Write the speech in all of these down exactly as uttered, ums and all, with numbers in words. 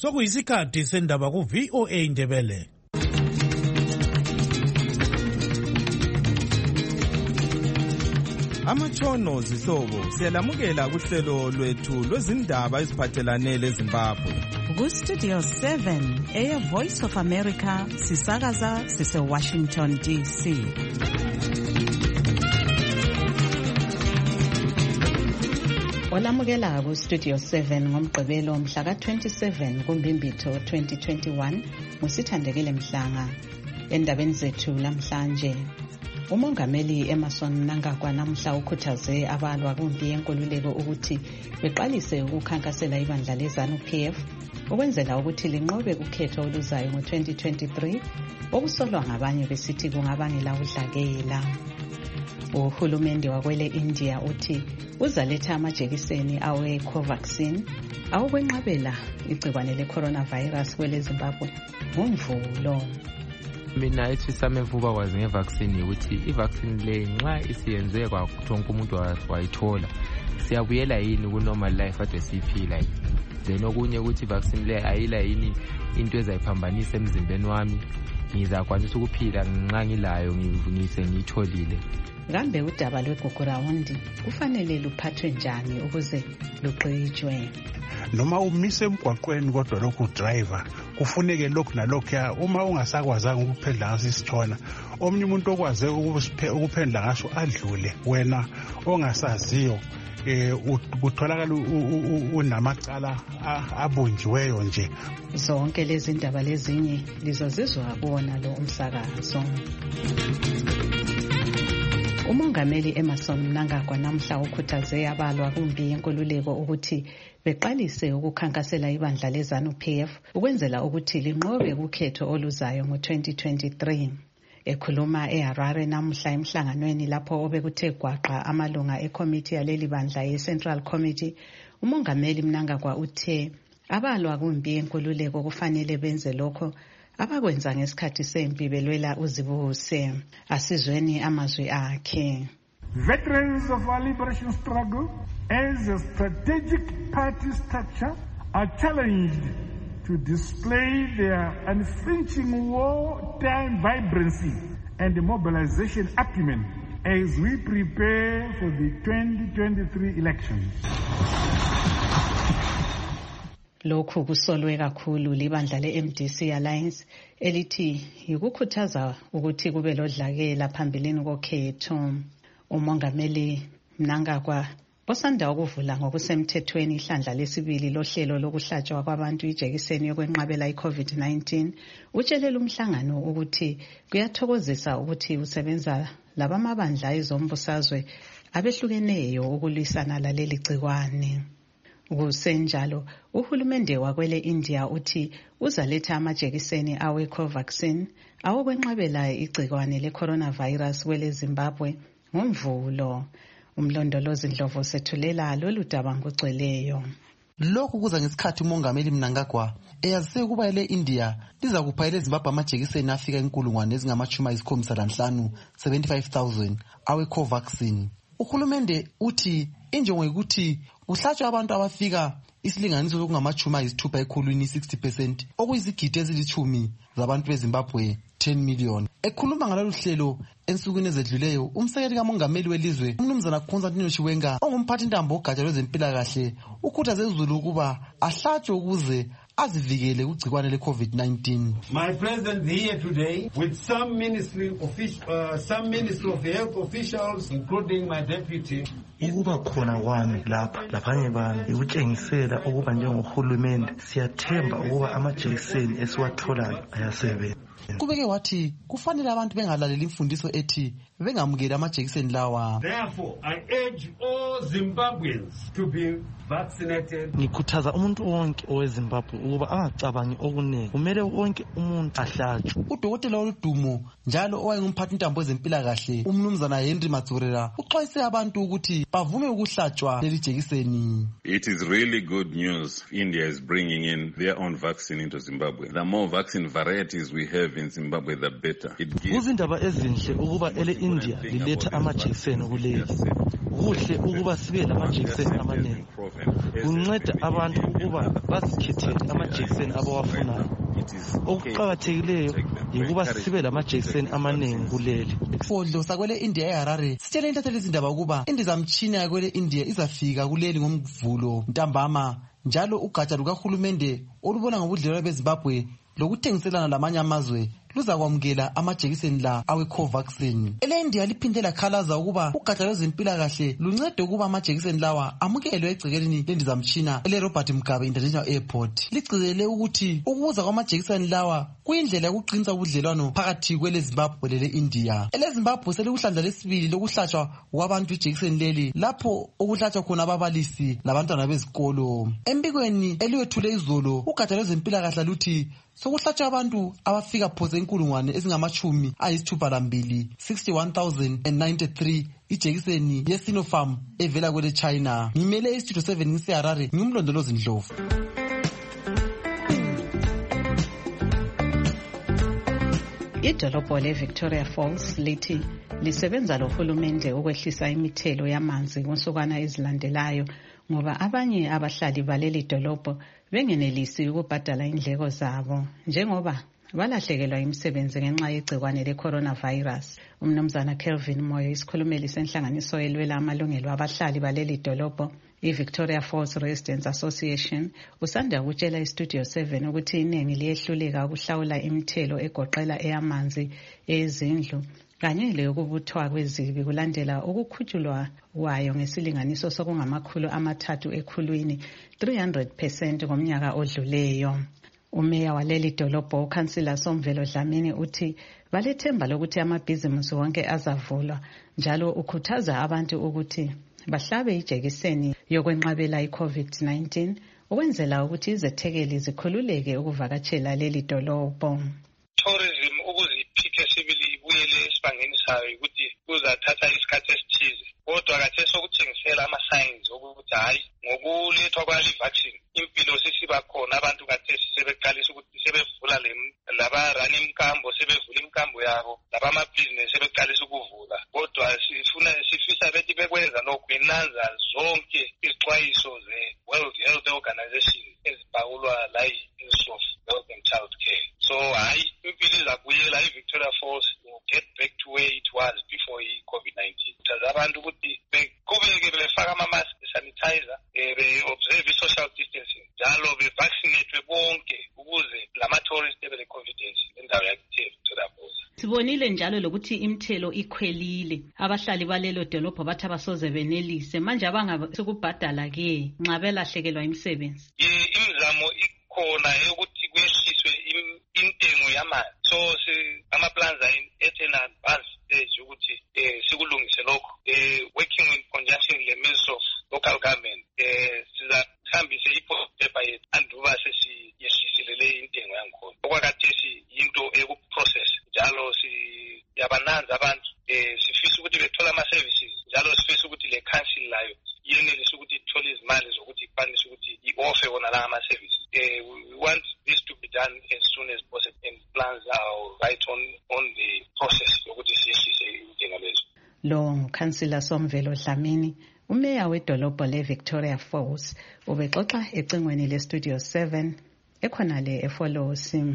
Sokuyisikhathi sendaba ku V O A Indebele. Amatshono zihlobo siyalamukela kuhlelo lwethu lwezindaba eziphathelane leZimbabwe. Ku Studio seven eya Voice of America sisakaza sise Washington D C. Olamukela ku Studio seven ngomgqibelo mhla ka twenty-seven kuMbimbitho twenty twenty-one musithandekile Mhlanga. Endabeni zethu lamhlanje, umongameli Emmerson Mnangagwa namhla ukhuthaze abalwa kumpi yenkululeko ukuthi beqalise ukukhankasela ibandla leZANU P F ukwenzela ukuthi linqobe ukhetho oluzayo ngo twenty twenty-three okusolwa ngabanye besithi kungabangela udlakela. Uhulumende wakwele India uthi uzaletha amajekiseni awe Covaxin awokwenqabela igcikwane le coronavirus kwele Zimbabwe ngomvulo. Mina ethi samevuka kwazi ngevaccine ukuthi ivaccine le nxa isiyenziwe kwakuthonke umuntu wayithola siyabuyela yini ku normal life ade siphila yini. Then okunye ukuthi vaccine le ayila yini into ezayiphambanisa emzimbeni wami, ngizakwanisa ukuphila nxa ngilayo ngivunise ngitholile. Kambe udaba lweGugurawundi kufanele luphathwe njani ukuze luqhijwe? Noma umise emgwaqweni kodwa lokhu driver kufuneke lokhu nalokho uma ungasakwazanga ukuphendla ngaso isitshona omnye umuntu okwaze ukuphendla ngaso adlule wena ongasaziyo eh utholakala unamacala abunjiweyo nje. Zonke lezi ndaba lezinye lizozizwa kuona lo umsakazo. Umongameli Emmerson Mnangagwa namhla ukhuthaze abalwa kumpi yenkululeko ukuthi beqalise ukukhankasela ibandla leZANU P F ukwenzela ukuthi linqobe ukhetho oluzayo ngo twenty twenty-three. Ekhuluma eHarare namhla emhlanganweni lapho obekuthe gwaqa amalunga ekomiti yaleli bandla ye-Central Committee, umongameli Mnangagwa uthe abalwa kumpi yenkululeko kufanele benze lokho abakwenza ngesikhathi sempi belwela uzibuse. Asizweni amazwi akhe. Veterans of our liberation struggle as a strategic party structure are challenged to display their unflinching wartime vibrancy and mobilization acumen as we prepare for the twenty twenty-three elections. Lokhu kusolwe kakhulu libandla le-M D C Alliance elithi yikukhuthaza ukuthi kube lodlakela phambilini kokhetho. Umongameli Mnangagwa osanda ukuvula ngokusemthethweni ihlandla lesibili lohlelo lokuhlatshwa kwabantu ijekiseni yokwenqabela i-COVID nineteen utshelela umhlangano ukuthi kuyathokozisa ukuthi usebenza labamabandla ezombusazwe abehlukeneyo ukulwisana laleli gcikwane. Kusenjalo uhulumende wakwele India uthi uzaletha amajekiseni awe Covaxin awokwenqabela igcikwane le coronavirus kwele Zimbabwe ngomvulo. Umlondolozi Ndlovu sethulela lolu daba ngogcweleyo. Lokhu kuza ngesikhathi umongameli Mnangagwa eyazise ukuba ele India liza kupha ele Zimbabwe amajekiseni afika inkulungwane ezingamachumi ayisikhombisa lanhlanu seventy-five thousand awe Covaxin. Uhulumende uthi injongo ukuthi uhlatshwa abantu abafika isilinganiso sokungamachumi ayisithupha ekhulwini sixty percent okuyizigidi ezilithumi zabantu beZimbabwe ten million. Ekhuluma ngalolu hlelo ensukwini ezedluleyo, umsekeli kamongameli welizwe umnumzana Constantine Chiwenga ongumphathi ntambo ogatsha lwezempilakahle ukhuthaze uzulu ukuba ahlatshwe ukuze azivikele kugcikwane le COVID nineteen. My presence here today with some ministry official, uh, some ministry of health officials, including my deputy. Ukuba khona kwami lapha laphanye bami ikutshengisela ukuba njengohulumende siyathemba ukuba amajekiseni esiwatholayo ayasebenza. Kubeke wathi kufanele abantu bengalaleli imfundiso ethi bengamukeli amajekiseni lawa. Therefore, I urge all Zimbabweans to be vaccinated. Ngikhuthaza umuntu wonke oweZimbabwe ukuba angacabangi okuningi, kumele wonke umuntu ahlatshwe. Udokotela oludumo njalo owayengumphathi ntambo ezempilakahle umnumzana Henry Matsurela uxwayise abantu ukuthi bavume ukuhlatshwa leli jekiseni. It is really good news. India is bringing in their own vaccine into Zimbabwe. The more vaccine varieties we have in Zimbabwe, the better. It gives Kuzindaba ezinhle ukuba ele India liletha amajekiseni kuleli. Kuhle ukuba sibe lamajekiseni amaningi. kunceda abantu ukuba bazikhethele amajekiseni abawafunayo. Okuqakathekileyo yikuba sibe lamajekiseni amaningi kuleli. Fodlo sakwele India eHarare sitshele intatheli izindaba ukuba indizamtshina yakwele India izafika kuleli ngomvulo ntambama, njalo ugatsha lukahulumende olubona ngobudlelwano beZimbabwe lokuthengiselana lamanye amazwe luzakwamukela amajekiseni la awe-Covaxin. Ele India liphinde lakhalaza ukuba ugatsha lwezempilakahle luncede ukuba amajekiseni lawa amukelwe egcekeni lendizamtshina ele-Robert Mugabe International Airport. Ligcizelele ukuthi ukuza kwamajekiseni lawa kuyindlela yokuqinisa ubudlelwano phakathi kwele Zimbabwe lele India. Ele Zimbabwe selikuhlandla lesibili lokuhlatshwa kwabantu ijekiseni leli lapho okuhlatshwa khona ababalisi labantwana bezikolo. Embikweni eliwethule izolo ugatsha lwezempilakahle luthi sokuhlatshwa abantu abafika phose inkulungwane ezingamachumi ayisithupha lambili sixty-one thousand ninety-three ijekiseni yeSinopharm evela kwele China. Ngimele istudio seven ngiseHarare, ngimlondolozi Ndlovu. Idolobho le-Victoria Falls lithi lisebenza lohulumende ukwehlisa imithelo yamanzi kunsukwana ezilandelayo ngoba abanye abahlali baleli dolobho bengenelisi ukubhadala indleko zabo njengoba balahlekelwa imisebenzi ngenxa yegcikwane le-coronavirus. Umnumzana Kelvin Moyo, isikhulumeli senhlanganiso elwela amalungelo abahlali baleli dolobho i-Victoria Falls Residents Association, usanda ukutshela iStudio seven ukuthi iningi liyehluleka ukuhlawula imithelo egoqela eyamanzi, ezindlu kanye leyokubuthwa kwezibi kulandela ukukhutshulwa wayo ngesilinganiso sokungamakhulu amathathu ekhulwini three hundred percent ngomnyaka odluleyo. Umeya waleli dolobho uKhansila Somvelo Dlamini uthi balethemba lokuthi amabhizimusi wonke azavulwa, njalo ukhuthaza abantu ukuthi bahlabe ijekiseni yokwenqabela i-COVID nineteen ukwenzela ukuthi izethekeli zikhululeke ukuvakatshela leli dolobho. Tourism ukuziphike sibili ibuyele esibangeni sayo ukuthi kuzathatha isikhathi esithize, kodwa khathesi sokuthengisela ama-signs ukuthi hayi ngokulethwa kwale vaccine impilo sisiba khona. Abantu khathesi sebeqalisa ukuthi sebevula labarani imkambo, sebevula imkambo yabo, labamabhizinesi sebeqalisa ukuvula, kodwa sifuna sifisa bethi bekwenza lokhu benanza zonke izixwayiso ze-World Health Organization ezibhakulwa la yi-Institute of Health and Child Care. So hayi impilo izabuyela i-Victoria Falls will get back to where it was before i-COVID nineteen. Kuthaza abantu ukuthi beqhubeke befaka ama-mask, sanitizer, be-observe i-social distancing, njalo be-vaccinate bonke ukuze lama-tourist ebe le-confidence endawo yakhe Victoria Falls. Sibonile njalo lokuthi imithelo ikhwelile, abahlali balelo dolobho bathi abasoze benelise, manje abangasukubhadala ke nxa belahlekelwa imisebenzi. Imizamo ikhona yokuthi kuyehliswe intengo yamanzi, so ama-plans are at an advanced stage ukuthi sikulungise lokho, working in conjunction le-Ministry of Local Government, sizahambise iphepha yethu anduba sesiyehlisile le intengo yangikhona. Okwakhathesi yinto ekuprocess, njalo siyabananza abantu, sifisa ukuthi bethola ama-services, njalo sifisa ukuthi le council layo yenelise ukuthi ithole izimali zokuthi ikwanise ukuthi i-offer wona la ama-services. We want this to be done as soon as possible, and plans are right on on the process yokuthi siyehlise intengo lezo. Lo nguKhansila Somvelo Dlamini, umeya wedolobho le-Victoria Falls, ubexoxa ecingweni le-Studio seven ekhonale eFolosi.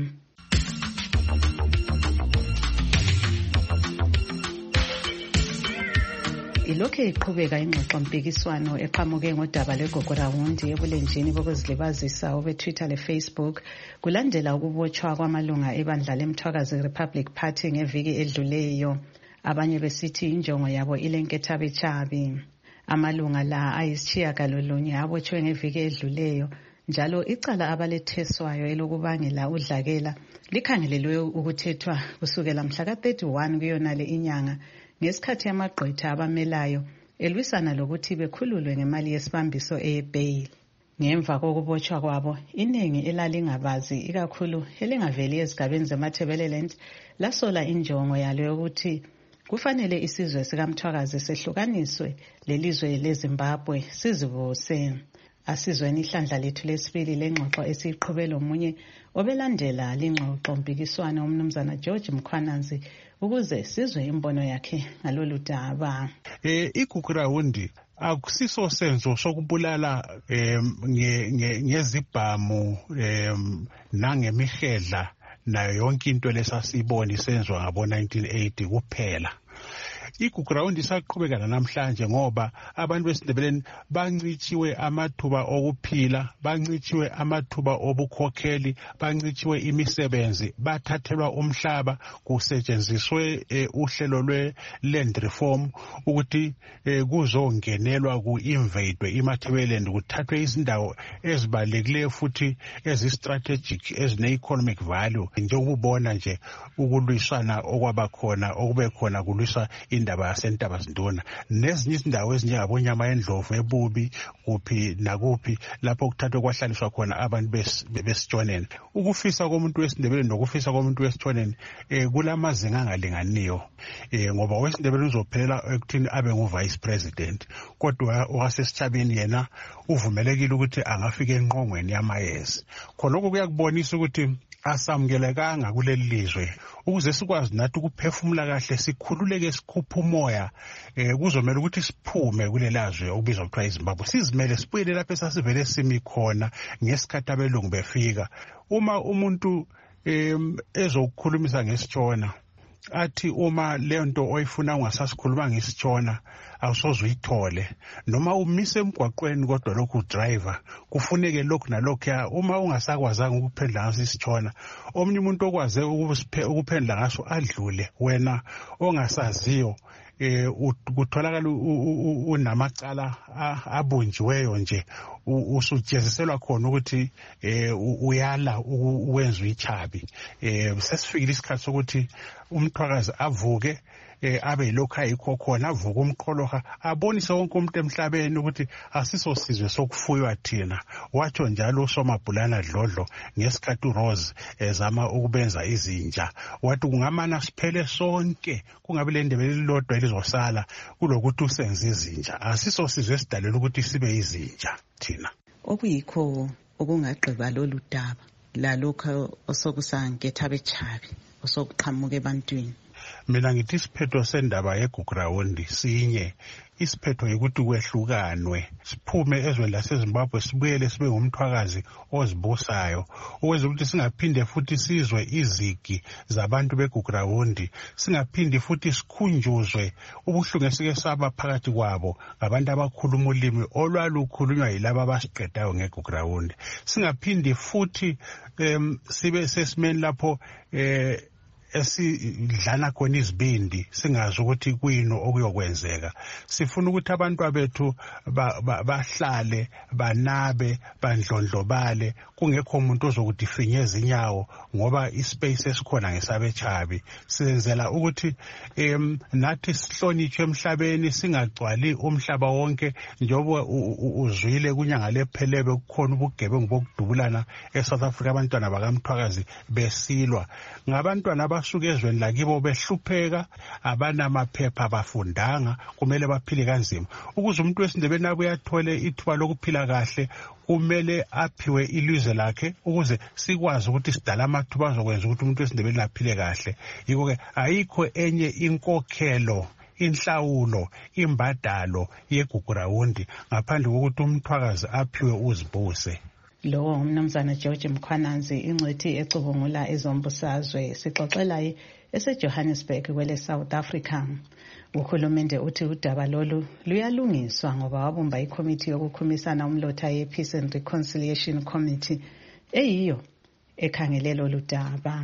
Ilokhu iqhubeka ingxoxo mpikiswano eqhamuke ngodaba lweGogorawundi ebulenjini bokuzilibazisa obe-Twitter le-Facebook kulandela ukubotshwa kwamalunga ebandla leMthwakazi Republic Party ngeviki edluleyo, abanye besithi injongo yabo ilenkethabechabi. Amalunga la ayisitshiyagalolunye abotshwe ngeviki edluleyo, njalo icala abaletheswayo elokubangela udlakela likhangelelwe ukuthethwa kusukela mhla ka thirty-one kuyonale inyanga ngesikhathi amagqwetha abamelayo elwisana lokuthi bekhululwe ngemali yesibambiso eyebail. Ngemva kokubotshwa kwabo, iningi elalingabazi ikakhulu elingaveli ezigabeni zeMatabeleland lasola injongo yalo yokuthi kufanele isizwe sikaMthwakazi sehlukaniswe lelizwe leZimbabwe sizibuse. Asizweni ihlandla lethu lesibili lengxoxo esiqhubela omunye obelandela lingxoxo mpikiswano umnumzana George Mkhwananzi ukuze sizwe imbono yakhe ngalolu daba. Eh iGogorawundi akusiso senzo sokubulala ngezibhamu nangemihedla nayo yonke into lesasibona isenzwa ngabo nineteen eighty kuphela. Igugrawundi isaqhubeka namhlanje ngoba abantu besindebeleni bancitshiwe amathuba okuphila, bancitshiwe amathuba obukhokheli, bancitshiwe imisebenzi, bathathelwa umhlaba, kusetshenziswe uhlelo lwe-land reform ukuthi kuzongenelwa ku-invadwe iMatabeleland, kuthathwe izindawo ezibalulekileyo futhi ezi-strategic ezine-economic value. Njengokubona nje ukulwisana okwabakhona okube khona kulwisa indaba yaseNtabazinduna nezinye izindawo ezinjengabonyama endlovu ebubi kuphi nakuphi lapho kuthathwe kwahlaliswa khona abantu besitshoneni. Ukufisa komuntu wesindebele nokufisa komuntu wesitshoneni kulamazinga angalinganiyo ngoba wesindebele uzophelela ekuthini abe ngu-vice president, kodwa wasesithabeni yena uvumelekile ukuthi angafika enqongweni yamayezi. Khonokho kuyakubonisa ukuthi asamukelekanga kuleli lizwe ukuze sikwazi nathi ukuphefumula kahle sikhululeke sikhuphe umoya kuzomela ukuthi siphume kulelazwe okubizwa kuthiwa iZimbabwe, sizimele sibuyele lapho esasivele simi khona ngesikhathi abelungu befika. Uma umuntu ezokukhulumisa ngesitshona athi uma leyo nto oyifuna ungasasikhuluma ngesitshona awusoze uyithole, noma umise emgwaqweni kodwa lokhu driver kufuneke lokhu nalokhu ya uma ungasakwazanga ukuphendla ngaso isitshona omunye umuntu okwaze ukuphendla ngaso adlule, wena ongasaziyo eh kutholakala unamacala abunjiweyo nje usujeziselwa khona ukuthi uyala uwenza ichabi. Sesifikile isikhathi sokuthi umthwakazi avuke abe yilokhu ayikho khona, avuka umqholoha abonise wonke umuntu emhlabeni ukuthi asiso sizwe sokufuywa thina. Watsho njalo uSomabhulana Dlodlo ngesikhathi uRose ezama ukubenza izinja, wathi kungamana siphele sonke kungabe le ndebe lilodwa elizosala kulokuthi usenze izinja. Asiso sizwe esidalela ukuthi sibe izinja thina. Okuyikho okungagqiba lolu daba lalokho osokusanketha bechabi osokuqhamuka ebantwini. Mina ngithi isiphetho sendaba yegugrawundi sinye, isiphetho ukuthi kwehlukanwe siphume ezweni laseZimbabwe sibuyele sibe ngumthwakazi ozibusayo ukwenza ukuthi singaphinde futhi sizwe izigi zabantu begugrawundi, singaphindi futhi sikhunjuzwe ubuhlungu esike saba phakathi kwabo ngabantu abakhuluma ulimi olwalukhulunywa yilabo abasiqedayo ngegugrawundi, singaphindi futhi um, sibe sesimeni lapho eh esidlana khona izibindi singazi ukuthi kuyini okuyokwenzeka. Sifuna ukuthi abantu bethu bahlale banabe bandlondlobale kungekho umuntu ozokuthi finyeza inyawo ngoba ispace esikhona ngesabechabi. Senzela ukuthi em nathi sihlonitshwe emhlabeni, singagcwali umhlaba wonke njengoba uzwile kunyanga lephelebe kukhona ubugebengu bokudubulana eSouth Africa, abantwana bakamthwakazi besilwa ngabantwana basuke ezweni lakibo behlupheka, abanamaphepha abafundanga, kumele baphile kanzima. Ukuze umuntu wesindebeni abuye athole ithuba lokuphila kahle kumele aphiwe ilizwe lakhe ukuze sikwazi ukuthi sidala amathuba azokwenza ukuthi umuntu wesindebeni aphile kahle. Yiko ke ayikho enye inkokhelo, inhlawulo, imbadalo yegugrawundi ngaphandle kokuthi umthwakazi aphiwe uzibuse. Lo umnumzana George Mkhwananzi ingcwethi ecubungula ezombusazwe sixoxela eseJohannesburg kwele South Africa. Uhulumende uthi udaba lolu luyalungiswa ngoba wabumba ikomiti yokukhumisana umlotha ye Peace and Reconciliation Committee eyiyo ekhangele lolu daba.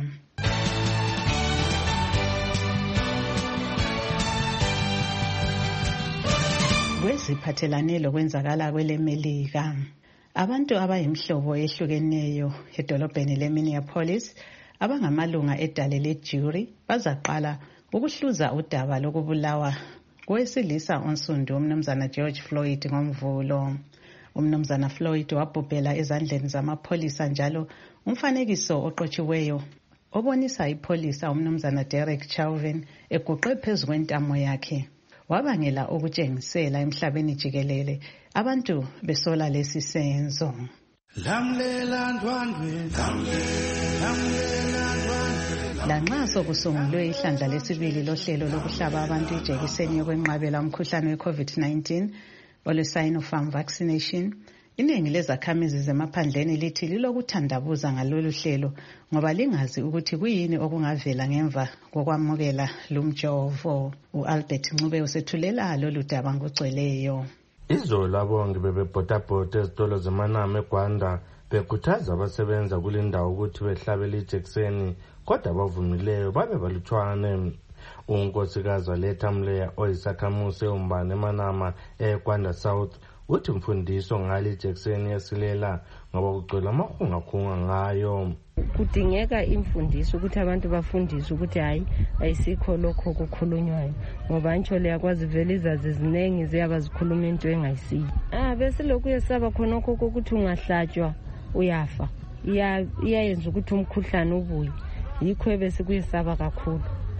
Kweziphathelane lokwenzakala kwelemelika, abantu abayimhlobo ehlukeneyo edolobheni leMinneapolis abangamalunga edale lejury bazaqala ukuhluza udaba lokubulawa kowesilisa onsundu umnumzana George Floyd ngomvulo. Umnumzana Floyd wabhubhela ezandleni zamapholisa, njalo umfanekiso oqotshiweyo obonisa ipholisa umnumzana Derek Chauvin eguqe phezu kwentamo yakhe wabangela ukutshengisela emhlabeni jikelele abantu besola lesi senzo. Lanxa sokusungulwe ihlandla lesibili lohlelo lokuhlaba abantu ijekiseni yokwenqabela umkhuhlane we COVID nineteen, olwe-Sinopharm vaccination, iningi lezakhamizi zemaphandleni lithi lilokuthandabuza ngalolu hlelo ngoba lingazi ukuthi kuyini okungavela ngemva kokwamukela lumjovo. U-Albert Ncube usethulela lolu daba ngogcweleyo. Izolo abongi bebebhotabhota ezitolo zemanama eGwanda bekhuthaza abasebenza kule ndawo ukuthi behlabele ijekiseni, kodwa abavumileyo babe balutshwane. Unkosikazi Waletha Mleya oyisakhamuzi eUmbane emanama eGwanda South uthi mfundiso ngale ijekiseni yesilela ngoba kugcwele amahungakhunga ngayo. Kudingeka imfundiso ukuthi abantu bafundiswe ukuthi hayi ayisikho lokho kukhulunywayo ngoba ntsho leyakwazi vele izazi eziningi ziyabazikhuluma into engayisiyo. Ah bese lokhu yesaba khona kokho ukuthi ungahlatshwa uyafa. Iyayenza ukuthi umkhuhlane ubuye. Yikho bese kuyesaba kakhulu.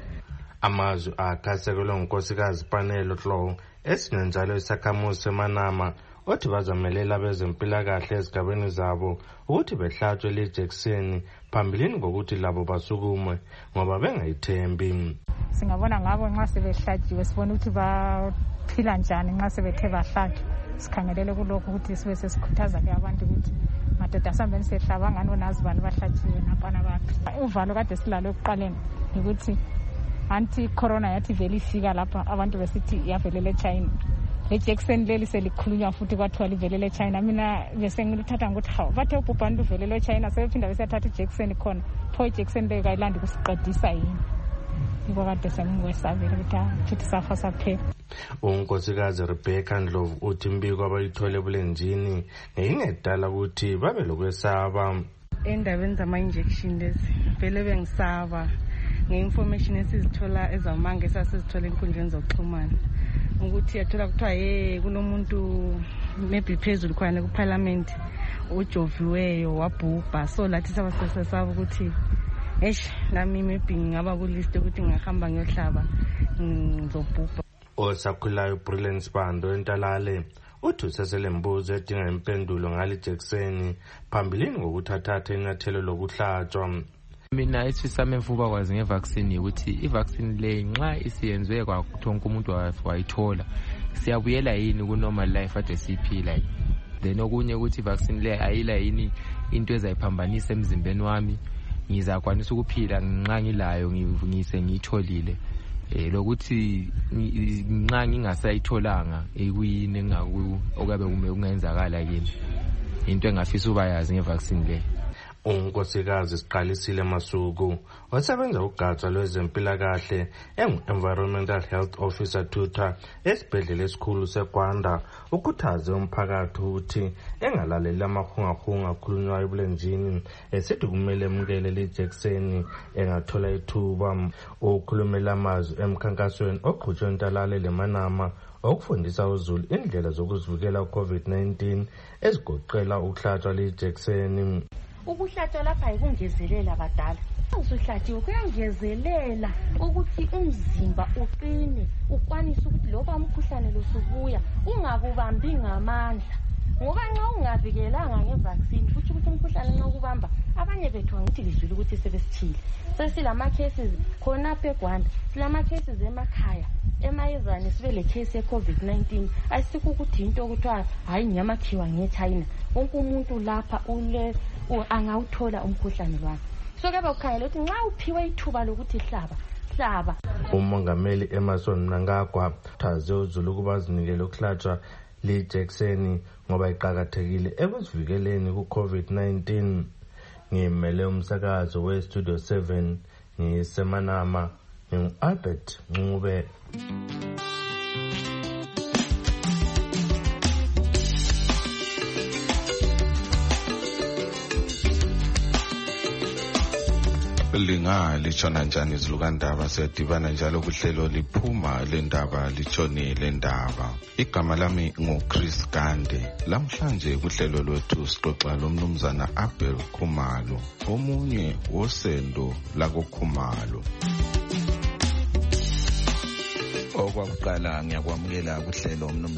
Amazwi akhasekelwe ngunkosikazi Panelo Hlow esinenjalo isakhamuzi semanama othi bazamelela bezempilakahle ezigabeni zabo ukuthi behlatshwe le jekiseni phambilini ngokuthi labo basukume ngoba bengayithembi. Singabona ngabo nxa sebehlatshiwe sibona ukuthi baphila njani nxa sebethe bahlatshwa. Sikhangelele kulokho ukuthi sibe sesikhuthaza ke abantu ukuthi madoda sambeni sehlaba ngani onazi bani bahlatshiwe napana baphi. Uvalo kade silalo ekuqaleni ukuthi anti corona yathi vele ifika lapha abantu besithi yavelele China. Le jekiseni leli selikhulunywa futhi kwathiwa livelele China. Mina bese ngilithatha ngokuthi hawu bathe ubhubhane uvelele China sebephinda besiyathatha ijekiseni khona. Pho ijekiseni leyo kayilandi kusiqedisa yini. Yiko kade sengwesabile ukuthi futhi safa saphela. Unkosikazi Rebecca Ndlovu uthi imbiko abayithole ebulenjini ngeyingedala ukuthi babe lokwesaba. Endabeni zama-injection lezi vele bengisaba nge-information esizithola ezamanga esasizithola enkundleni zokuxhumana ukuthi yathola kuthiwa ye kunomuntu maybe phezulu khona kuparliament ujoviweyo wabhubha, so lathi sabasesaba ukuthi eish nami maybe ngaba kulist ukuthi ngihamba ngiyohlaba ngizobhubha. Osakhulayo Brilliance Bando entalale uthi useselembuzo edinga impendulo ngale jekiseni phambilini ngokuthathatha inyathelo lokuhlatshwa. Mina isisame mfuba kwazi ngevaccine ukuthi ivaccine le nxa isiyenzwe kwakuthonke umuntu wayithola siyabuyela yini ku normal life ade siphila. Then okunye ukuthi ivaccine le ayila yini into ezayiphambanisa emzimbeni wami, ngizakwanisa ukuphila nxa ngilayo ngise ngitholile. Eh lokuthi nxa ngingasayitholanga ekuyini ngaku okabe kume kungenzakala yini into engafisa ubayazi ngevaccine le. Unkosikazi Siqalisile Masuku osebenza ugatsha lwezempilakahle engu-Environmental Health Officer Tutor esibhedlela esikhulu seGwanda ukhuthaze umphakathi ukuthi engalaleli amahungahunga akhulunywayo ebulenjini esithi kumele emukele le jekiseni engathola ithuba. Ukhulumela amazwi emkhankasweni oqhutshwe entalale lemanama okufundisa uzulu indlela zokuzivikela ku-COVID nineteen ezigoqela ukuhlatshwa le jekiseni. Ukuhlatshwa lapha yikungezelela abadala. Usuhlatshiwe kuyangezelela ukuthi umzimba uqine ukwanise ukuthi loba umkhuhlane losubuya ungakubambi ngamandla. Ngoba nxa ungavikelanga ngevaccine futhi ukuthi umkhuhlane nxa ukubamba abanye bethu ngithi lizwile ukuthi sebesithile. Sesilama cases khona eGwanda, silama cases emakhaya, emayezane sibe le case ye-COVID nineteen. Ayisikho ukuthi into okuthiwa hayi ngiyamakhiwa ngeChina. Wonke umuntu lapha ule angawuthola umkhuhlane wakhe. So ke bakukhangela ukuthi nxa uphiwe ithuba lokuthi hlaba hlaba. Umongameli Emerson Mnangagwa uthaze uzulu ukuba azinikele ukuhlatshwa le jekiseni ngoba iqakathekile ekuzivikeleni ku-COVID nineteen. Ngimele umsakazo we-Studio seven ngisemanama ngingu-Albert Ncube. Linga lichona njani izilukandaba siyadibana njalo kuhlelo liphuma lendaba lichonile ndaba. Igama lami nguChris Gande. Lamhlanje kuhlelo lwethu sixoxa lomnumzana Abel Khumalo, omunye wosendo lakoKhumalo. Okwakuqala ngiyakwamukela kuhlelo mnumzana.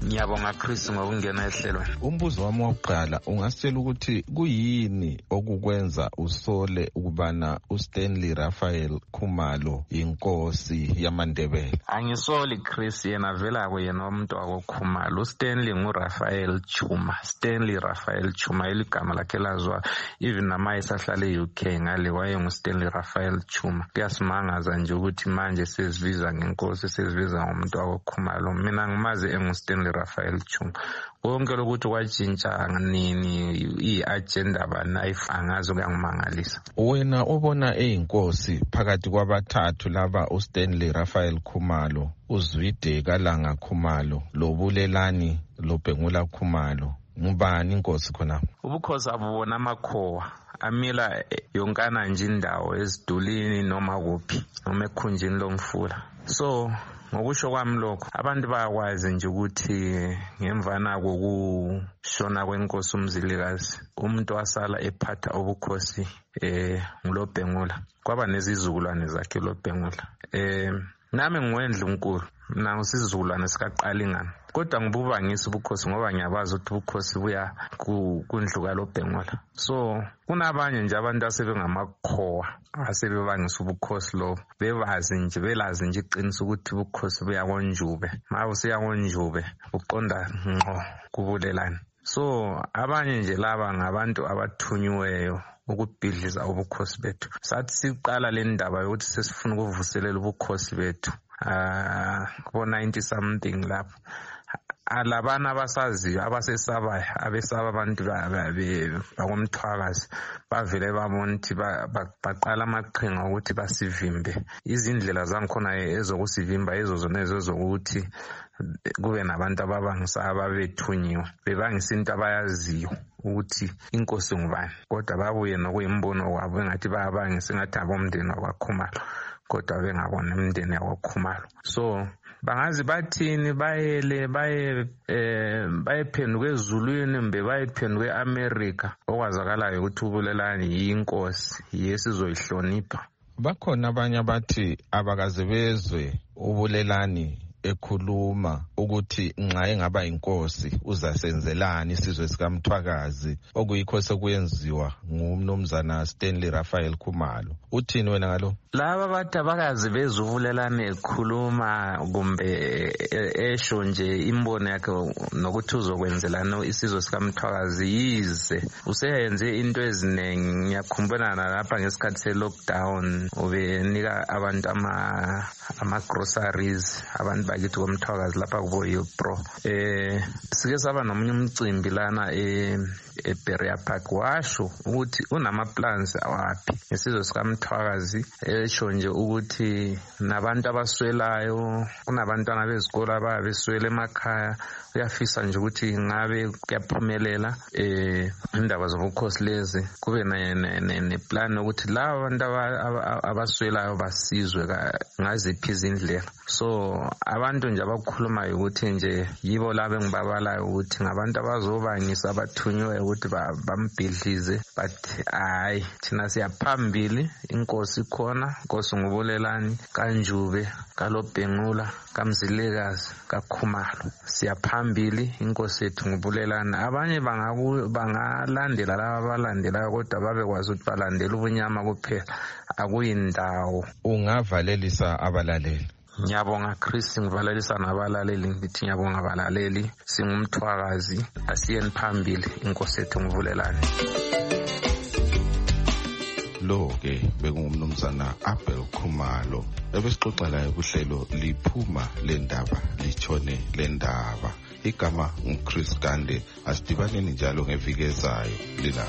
Ngiyabonga Chris ngokungena ehlelweni. Umbuzo wami wokuqala ungasitshela ukuthi kuyini okukwenza usole ukubana uStanley Raphael Khumalo inkosi yamaNdebele? Angisoli Chris, yena vela kuyena umuntu wakoKhumalo. uStanley nguRaphael Chuma. Stanley Raphael Chuma iligama lakhe lazwa even nama esahlala eU K ngale waye nguStanley Raphael Chuma. Kuyasimangaza nje ukuthi manje sesibiza ngenkosi, sesibiza ngomuntu wakoKhumalo. Mina ngimazi enguStanley Raphael Chuma. Konke lokuthi kwatshintsha nini i-agenda banayifangazo kuyangimangalisa. Wena ubona eyinkosi phakathi kwabathathu laba uStanley Raphael Khumalo, uZwide Kalanga Khumalo, loBulelani loBhengula Khumalo. Ngubani inkosi khona? Ubukhosi abubona amakhowa amila yonkana nje indawo ezidulini noma kuphi noma ekhunjini lomfula. So ngokusho kwami lokho abantu bayakwazi nje ukuthi ngemvana kokushona kwenkosi uMzilikazi umuntu wasala ephatha ubukhosi eh nguloBhengula. Kwaba nezizukulwane zakhe loBhengula. Eh nami ngwendlu uNkulu mina ngisizukulwane sikaQalingana. Kodwa ngibuba ngisi ubukhosi ngoba ngiyabazi ukuthi ubukhosi buya kundlu kaLobhengula. So kunabanye nje abantu asebengamakhowa asebebangisa ubukhosi lo bebazi nje belazi nje iqiniso ukuthi ubukhosi buya konjube. Maye usiya konjube uqonda ngqo kubulelani. So abanye nje laba ngabantu abathunyiweyo ukubhidliza ubukhosi bethu. Sathi siqala le ndaba yokuthi sesifuna ukuvuselela ubukhosi bethu ah kubo ninety something lapho. Alabana abasaziyo abasesabayo abesaba abantu bakomthwakazi bavele babona ukuthi baqala amaqhinga ukuthi basivimbe. Izindlela zangikhona ezokusivimba ezozona ezozokuthi kube nabantu ababangisa ababethunyiwe bebangisa into abayaziyo ukuthi inkosi ngubani, kodwa babuye nokuyimbono wabo engathi bayabangisa ngathi abomndeni wakwaKhumalo kodwa bengabona imndeni yakwaKhumalo. So bangazi bathini bayele baye eh bayephenduka ezulwini mbe bayephenduka eAmerica okwazakalayo ukuthi uBulelani yinkosi yesizoyihlonipha. Bakhona abanye abathi abakaze bezwe uBulelani ekhuluma ukuthi nxa engaba inkosi uzasenzelani isizwe sikaMthwakazi okuyikho sekuyenziwa ngumnumzana Stanley Raphael Khumalo. Uthini wena ngalo? Laba bathi abakazi bezwe uBulelani ekhuluma kumbe esho nje imbono yakhe nokuthi uzokwenzelana isizwe sikaMthwakazi yize useyenze into eziningi. Ngiyakhumbula lapha ngesikhathi se-lockdown ubenika abantu ama ama groceries abantu bakithi komthwakazi lapha kubo Yopro. Eh sike saba nomunye umcimbi lana e eBeria Park washo ukuthi unama plans awaphi ngesizwe sikaMthwakazi esho nje ukuthi nabantu abaswelayo kunabantwana bezikolo ababeswele emakhaya uyafisa nje ukuthi ngabe kuyaphumelela eh indaba zobukhosi lezi kube ne plan ukuthi laba abantu abaswelayo basizwe ngaziphi izindlela. So abantu nje abakhulumayo ukuthi nje yibo laba engibabalayo ukuthi ngabantu abazobangisa abathunywe ukuthi bambhidlize but hayi thina siyaphambili inkosi khona inkosi nguBulelani kaNjube kaLobhengula kaMzilikazi kaKhumalo siyaphambili inkosi ethu nguBulelani. Abanye bangalandela laba abalandelayo kodwa babekwazi ukuthi balandela ubunyama kuphela akuyindawo. Ungavalelisa abalaleli? Ngiyabonga Chris, ngivalalisa nabalaleli ngithi ngiyabonga abalaleli singumthwakazi asiyeni phambili inkosi ethu nguBulelani. Lo ke bekungumnumzana Abel Khumalo ebesixoxa laye kuhlelo liphuma lendaba litshone lendaba. Igama nguChris Gande. Asidibaneni njalo ngeviki ezayo lila.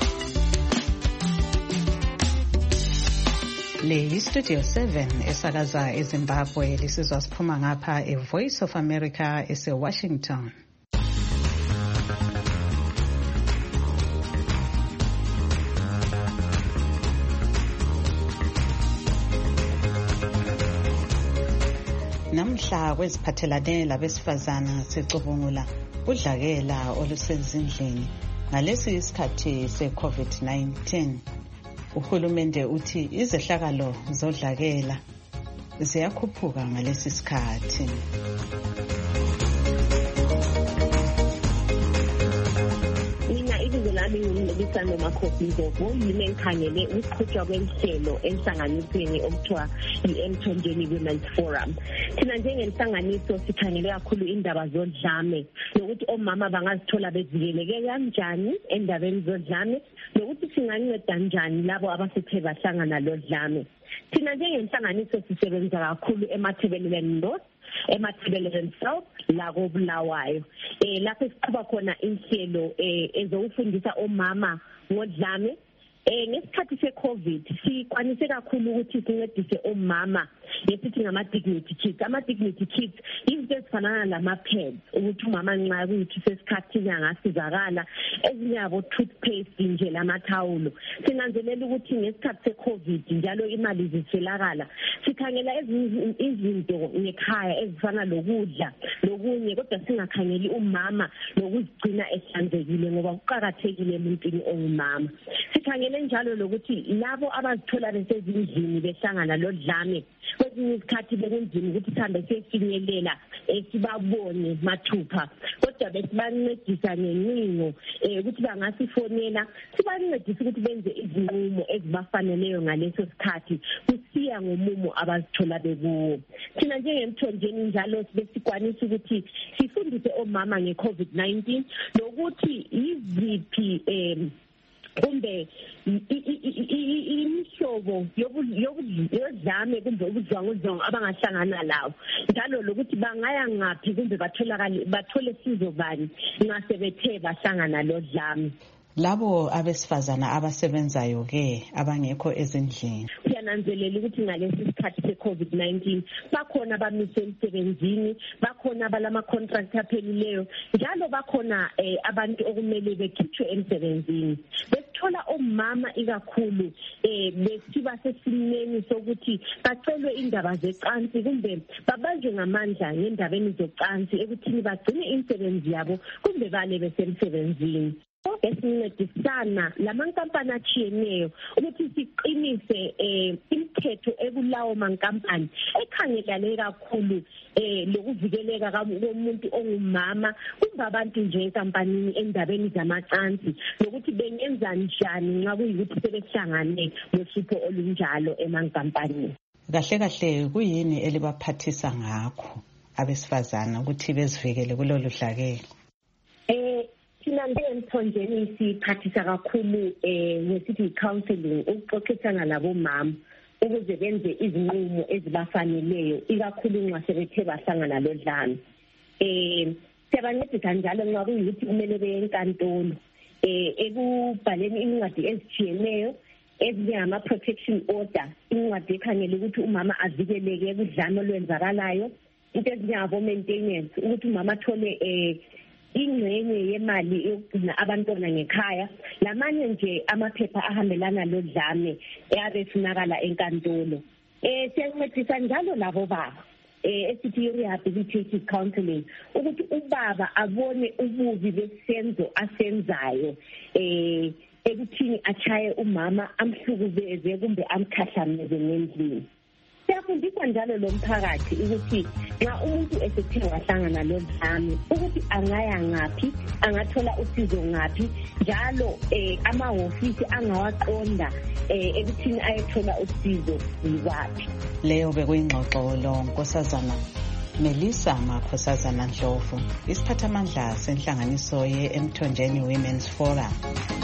Le Studio seven esakaza eZimbabwe lisizwa siphuma ngapha eVoice of America eseWashington. Namhla kweziphathelane labesifazana sicubungula udlakela olusezindlini ngalesi isikhathi se-COVID nineteen. Uhulumende uthi izehlakalo zodlakela ziyakhuphuka ngalesi sikhathi. Igama lingilisana Makhosi Ndlovu yimi engikhangele ukuqhutshwa kwenhlelo enhlanganisweni okuthiwa i-Emthonjeni Women's Forum. Thina njengenhlanganiso sikhangele kakhulu indaba zodlame nokuthi omama bangazithola bevikeleke kanjani endabeni zodlame nokuthi singanceda kanjani labo abasethe bahlangana lodlame. Thina njengenhlanganiso sisebenza kakhulu eMathebeleni North, eMathebeleni South la koBulawayo. Eh lapho siqhuba khona inhlelo eh ezofundisa omama ngodlame. Eh ngesikhathi se-COVID sikwanise kakhulu ukuthi sincedise omama yesithi ngama dignity kits. Ama dignity kits izinto ezifana lama-pads ukuthi umama nxa kuyithi sesikhathini angasizakala, ezinye yabo toothpaste nje lamathawulo. Sinanzelela ukuthi ngesikhathi se-COVID njalo imali zithelakala. Sikhangela izinto ngekhaya ezifana lokudla lokunye, kodwa singakhangeli umama lokuzigcina ehlanzekile ngoba kuqakathekile emuntwini ongumama. Sikhangele njalo lokuthi labo abazithola besezindlini behlangana lodlame kwezinye isikhathi bekunzima ukuthi sihambe siyefinyelela sibabone mathupha, kodwa besibancedisa ngencingo ukuthi bangasifonela sibancedise ukuthi benze izinqumo ezibafaneleyo ngaleso sikhathi kusiya ngomumo abazithola bekuwo. Thina njengemthonjeni njalo besikwanisa ukuthi sifundise omama nge-COVID nineteen lokuthi yiziphi em kumbe imihlobo yodlame kumbe ubudlwangudlwangu abangahlangana lawo, njalo lokuthi bangaya ngaphi kumbe batholakale bathole sizo bani nxa sebethe bahlangana lodlame. Labo abesifazana abasebenzayo ke abangekho ezindlini siyananzelela ukuthi ngalesi sikhathi se-COVID nineteen bakhona bamise emsebenzini, bakhona balama contract aphelileyo, njalo bakhona eh, abantu okumele bekhitshwe emsebenzini. Besithola omama ikakhulu eh besiba sesimeni sokuthi bacelwe indaba zecansi kumbe babanjwe ngamandla ngendabeni zecansi ekuthini bagcine imisebenzi yabo kumbe bale besemsebenzini. Esincedisana lamankampani atshiyeneyo ukuthi siqinise eh imithetho ekulawo mankampani ekhangelane kakhulu eh lokuvikeleka komuntu ongumama kumbe abantu nje enkampanini endabeni zamacansi nokuthi bengenza njani nxa kuyikuthi sebehlangane nohlupho olunjalo emankampanini. Kahle kahle kuyini elibaphathisa ngakho abesifazana ukuthi bezivikele kulolu dlakela? Eh Thina njengemthonjeni siphathisa kakhulu eh ngesithi counseling ukuxoxisana labomama ukuze benze izinqumo ezibafaneleyo ikakhulu nxa sebethe bahlangana lodlame. Eh siyabancedisa njalo nxa kuyikuthi kumele beye enkantolo eh ekubhaleni incwadi ezitshiyeneyo ezinyama protection order, incwadi ekhangela ukuthi umama avikeleke ekudlame olwenzakalayo, into ezinyabo maintenance ukuthi umama athole eh ingxenye yemali yokugcina abantwana ngekhaya, lamanye nje amaphepha ahambelana lodlame eyabefunakala enkantolo. Eh siyancedisa njalo labo baba eh esithi rehabilitative counseling ukuthi ubaba abone ububi besenzo asenzayo eh ekuthini achaye umama amhlukubeze kumbe amkhahlameze ngendlini. Siyafundisa njalo lo mphakathi ukuthi nxa umuntu esethe wahlangana lodlame ukuthi angaya ngaphi, angathola usizo ngaphi, njalo eh amahofisi angawaqonda eh ekuthini ayethola usizo yiwaphi. Leyo bekuyingxoxo lo Nkosazana Melissa Makhosazana Ndlovu, isiphathamandla senhlanganiso ye-Emthonjeni Women's Forum.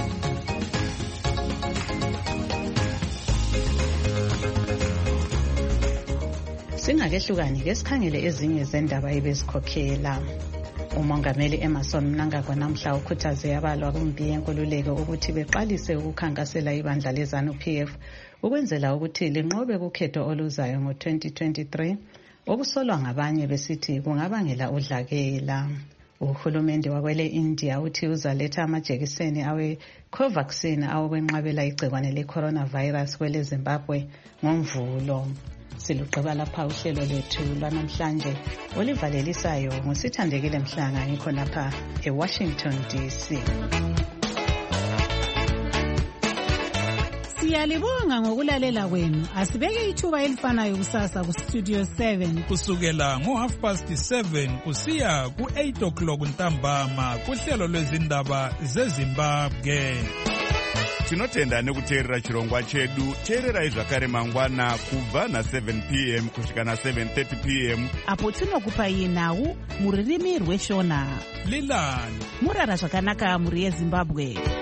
Singakehlukani ke sikhangele ezinye zendaba ebezikhokhela. Umongameli Emmerson Mnangagwa namhla ukhuthaze abalwa kumpi yenkululeko ukuthi beqalise ukukhankasela ibandla leZANU-P F ukwenzela ukuthi linqobe kukhetho oluzayo ngo twenty twenty-three okusolwa ngabanye besithi kungabangela udlakela. Uhulumende wakwele India uthi uzaletha amajekiseni awe Covaxin awokwenqabela igcikwane le-coronavirus kwele Zimbabwe ngomvulo. Siluqaba lapha uhlelo lwethu lwanamhlanje olivalelisayo ngusithandekile Mhlanga ngikho lapha eWashington D C. Siyalibonga ngokulalela kwenu. Asibeke ithuba elifanayo kusasa ku Studio seven kusukela ngo half past seven kusiya ku eight o'clock ntambama kuhlelo lwezindaba zeZimbabwe. Tinotenda nekuteerera chirongwa chedu. Teererai zvakare mangwana kubva na seven p m kusvika na seven thirty p m apo tinokupai nhau muririmi rweshona. Lilani murara zvakanaka muri yeZimbabwe.